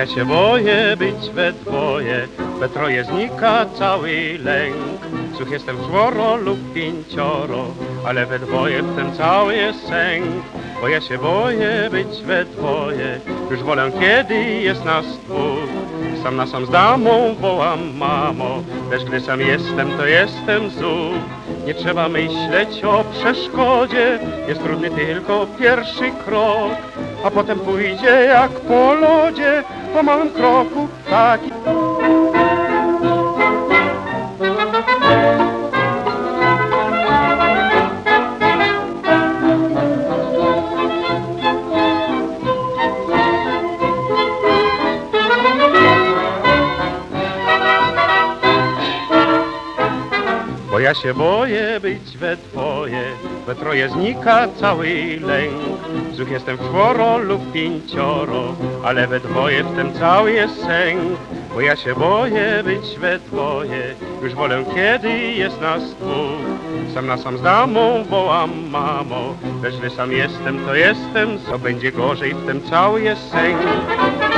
się boję być we dwoje, we troje znika cały lęk. Cóż jestem czworo lub pięcioro, ale we dwoje w tym cały jest sęk. Bo ja się boję być we dwoje, już wolę kiedy jest nas dwóch. Sam na sam z damą wołam mamo, lecz gdy sam jestem, to jestem zuch. Nie trzeba myśleć o przeszkodzie, jest trudny tylko pierwszy krok, a potem pójdzie jak po lodzie, po małym kroku taki. Bo ja się boję być we dwoje, we troje znika cały lęk. Zuch jestem czworo lub pięcioro, ale we dwoje w tym cały jest sęk. Bo ja się boję być we dwoje, już wolę kiedy jest nas dwóch. Sam na sam z damą wołam mamo, lecz gdy sam jestem, to jestem, co będzie gorzej w tym cały jest sęk.